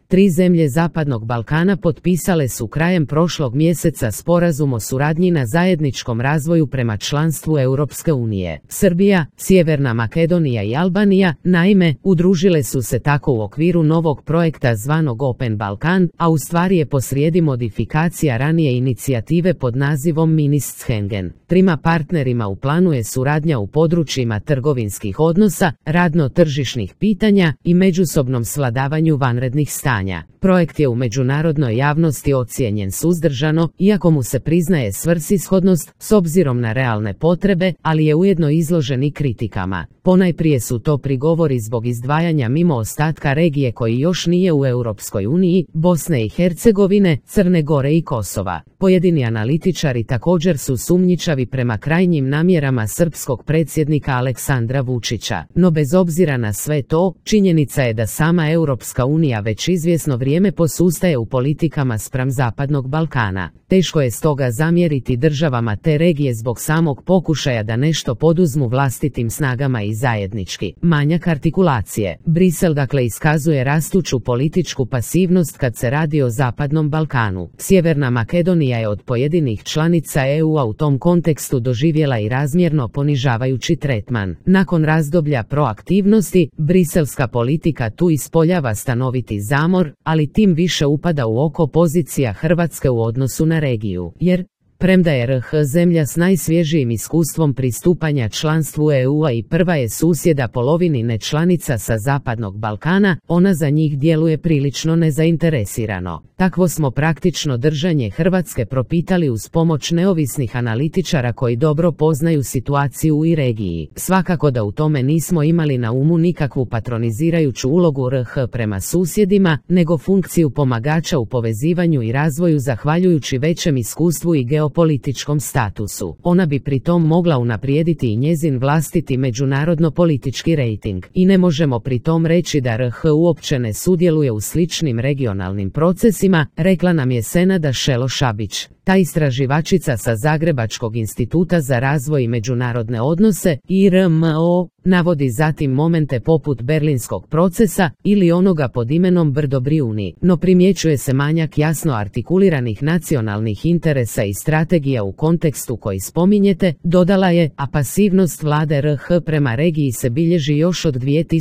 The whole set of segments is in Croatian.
Tri zemlje Zapadnog Balkana potpisale su krajem prošlog mjeseca sporazum o suradnji na zajedničkom razvoju prema članstvu Europske unije. Srbija, Sjeverna Makedonija i Albanija, naime, udružile su se tako u okviru novog projekta zvanog Open Balkan, a u stvari je posrijedi modifikacija ranije inicijative pod nazivom Minsk-Schengen. Trima partnerima u planu je suradnja u područjima trgovinskih odnosa, radno-tržišnih pitanja i međusobnom svladavanju vanrednih stanja. Projekt je u međunarodnoj javnosti ocijenjen suzdržano, iako mu se priznaje svrsishodnost s obzirom na realne potrebe, ali je ujedno izložen i kritikama. Ponajprije su to prigovori zbog izdvajanja mimo ostatka regije koji još nije u Europskoj uniji, Bosne i Hercegovine, Crne Gore i Kosova. Pojedini analitičari također su sumnjičavi prema krajnjim namjerama srpskog predsjednika Aleksandra Vučića. No bez obzira na sve to, činjenica je da sama Europska unija već izvjesno vrijeme posustaje u politikama spram Zapadnog Balkana. Teško je stoga zamjeriti državama te regije zbog samog pokušaja da nešto poduzmu vlastitim snagama i zajednički. Manjak artikulacije. Brisel dakle iskazuje rastuću političku pasivnost kad se radi o Zapadnom Balkanu. Sjeverna Makedonija je od pojedinih članica EU-a u tom kontekstu doživjela i razmjerno ponižavajući tretman. Nakon razdoblja proaktivnosti, briselska politika tu ispoljava stanoviti zamor, ali tim više upada u oko pozicija Hrvatske u odnosu na regiju, jer premda je RH zemlja s najsvježijim iskustvom pristupanja članstvu EU-a i prva je susjeda polovini nečlanica sa Zapadnog Balkana, ona za njih djeluje prilično nezainteresirano. Takvo smo praktično držanje Hrvatske propitali uz pomoć neovisnih analitičara koji dobro poznaju situaciju i regiji. Svakako da u tome nismo imali na umu nikakvu patronizirajuću ulogu RH prema susjedima, nego funkciju pomagača u povezivanju i razvoju zahvaljujući većem iskustvu i geopolitičkom statusu. Ona bi pritom mogla unaprijediti i njezin vlastiti međunarodno-politički rejting. I ne možemo pritom reći da RH uopće ne sudjeluje u sličnim regionalnim procesima, rekla nam je Senada Šelo-Šabić. Ta istraživačica sa Zagrebačkog instituta za razvoj i međunarodne odnose, IRMO, navodi zatim momente poput berlinskog procesa ili onoga pod imenom Brdo Brijuni, no primjećuje se manjak jasno artikuliranih nacionalnih interesa i strategija u kontekstu koji spominjete, dodala je, a pasivnost vlade RH prema regiji se bilježi još od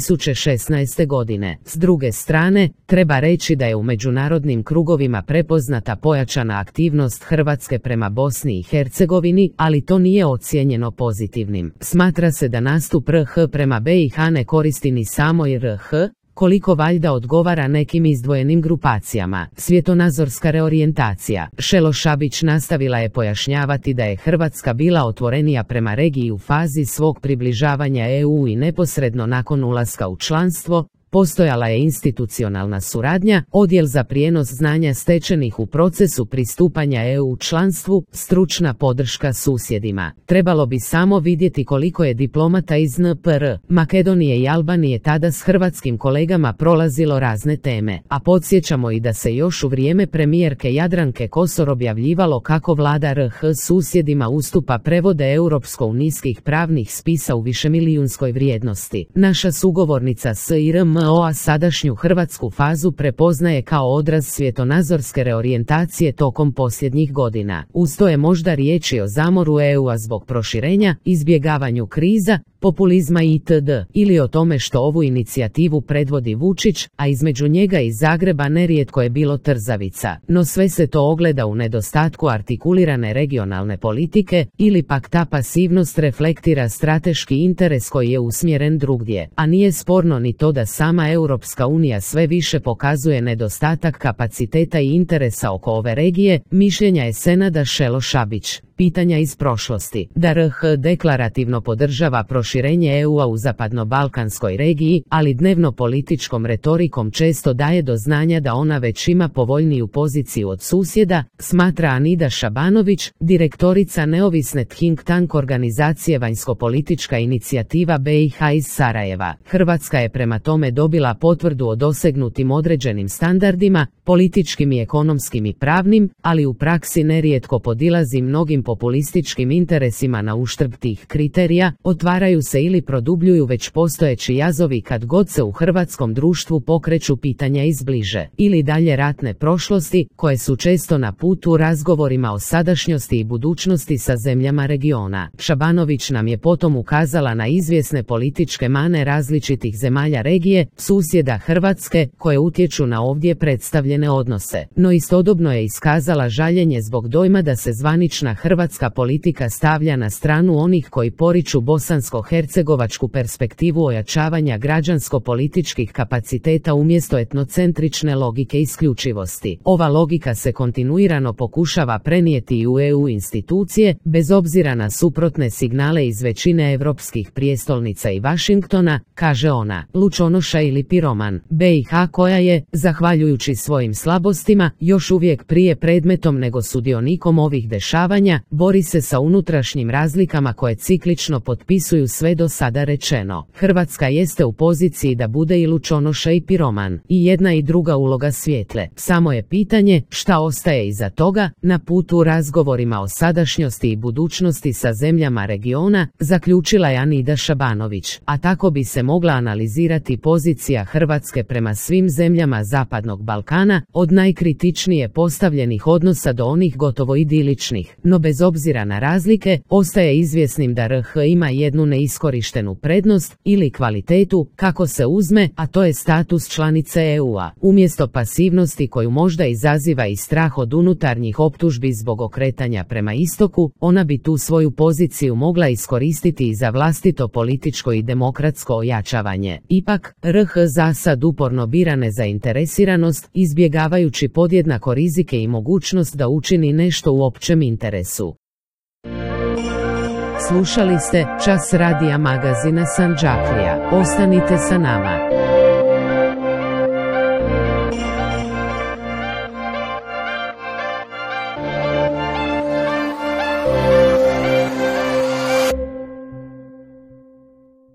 2016. godine. S druge strane, treba reći da je u međunarodnim krugovima prepoznata pojačana aktivnost Hrvatske prema Bosni i Hercegovini, ali to nije ocijenjeno pozitivnim. Smatra se da nastup RH prema BiH ne koristi ni samoj RH, koliko valjda odgovara nekim izdvojenim grupacijama. Svjetonazorska reorijentacija. Šelo-Šabić nastavila je pojašnjavati da je Hrvatska bila otvorenija prema regiji u fazi svog približavanja EU i neposredno nakon ulaska u članstvo. Postojala je institucionalna suradnja, odjel za prijenos znanja stečenih u procesu pristupanja EU članstvu, stručna podrška susjedima. Trebalo bi samo vidjeti koliko je diplomata iz NPR, Makedonije i Albanije tada s hrvatskim kolegama prolazilo razne teme, a podsjećamo i da se još u vrijeme premijerke Jadranke Kosor objavljivalo kako vlada RH susjedima ustupa prevode europsko-unijskih pravnih spisa u višemilijunskoj vrijednosti. Naša sugovornica SIRMO sadašnju hrvatsku fazu prepoznaje kao odraz svjetonazorske reorijentacije tokom posljednjih godina. Uz to je možda riječi o zamoru EU-a zbog proširenja, izbjegavanju kriza, populizma itd. Ili o tome što ovu inicijativu predvodi Vučić, a između njega i Zagreba nerijetko je bilo trzavica. No sve se to ogleda u nedostatku artikulirane regionalne politike, ili pak ta pasivnost reflektira strateški interes koji je usmjeren drugdje. A nije sporno ni to da sama Europska unija sve više pokazuje nedostatak kapaciteta i interesa oko ove regije, mišljenja je Senada Šelo-Šabić. Pitanja iz prošlosti. Da RH deklarativno podržava proširenje EU-a u zapadno-balkanskoj regiji, ali dnevno političkom retorikom često daje do znanja da ona već ima povoljniju poziciju od susjeda, smatra Anida Šabanović, direktorica neovisne think tank organizacije Vanjskopolitička inicijativa BiH iz Sarajeva. Hrvatska je prema tome dobila potvrdu o dosegnutim određenim standardima, političkim i ekonomskim i pravnim, ali u praksi nerijetko podilazi mnogim populističkim interesima na uštrb tih kriterija, otvaraju se ili produbljuju već postojeći jazovi kad god se u hrvatskom društvu pokreću pitanja izbliže ili dalje ratne prošlosti, koje su često na putu u razgovorima o sadašnjosti i budućnosti sa zemljama regiona. Šabanović nam je potom ukazala na izvjesne političke mane različitih zemalja regije, susjeda Hrvatske, koje utječu na ovdje predstavljene odnose. No istodobno je iskazala žaljenje zbog dojma da se zvanična hrvatska politika stavlja na stranu onih koji poriču bosansko-hercegovačku perspektivu ojačavanja građansko-političkih kapaciteta umjesto etnocentrične logike isključivosti. Ova logika se kontinuirano pokušava prenijeti i u EU institucije, bez obzira na suprotne signale iz većine europskih prijestolnica i Washingtona, kaže ona. Lučonoša ili piroman, BiH koja je, zahvaljujući svojim slabostima, još uvijek prije predmetom nego sudionikom ovih dešavanja, bori se sa unutrašnjim razlikama koje ciklično potpisuju sve do sada rečeno. Hrvatska jeste u poziciji da bude i lučonoša i piroman. I jedna i druga uloga svijetle. Samo je pitanje šta ostaje iza toga, na putu u razgovorima o sadašnjosti i budućnosti sa zemljama regiona, zaključila je Anida Šabanović. A tako bi se mogla analizirati pozicija Hrvatske prema svim zemljama Zapadnog Balkana, od najkritičnije postavljenih odnosa do onih gotovo idiličnih. No bez obzira na razlike, ostaje izvjesnim da RH ima jednu neiskorištenu prednost ili kvalitetu, kako se uzme, a to je status članice EU-a. Umjesto pasivnosti koju možda izaziva i strah od unutarnjih optužbi zbog okretanja prema istoku, ona bi tu svoju poziciju mogla iskoristiti i za vlastito političko i demokratsko ojačavanje. Ipak, RH za sad uporno bira nezainteresiranost, izbjegavajući podjednako rizike i mogućnost da učini nešto u općem interesu. Slušali ste Čas radija magazina Sandžaklija. Ostanite sa nama.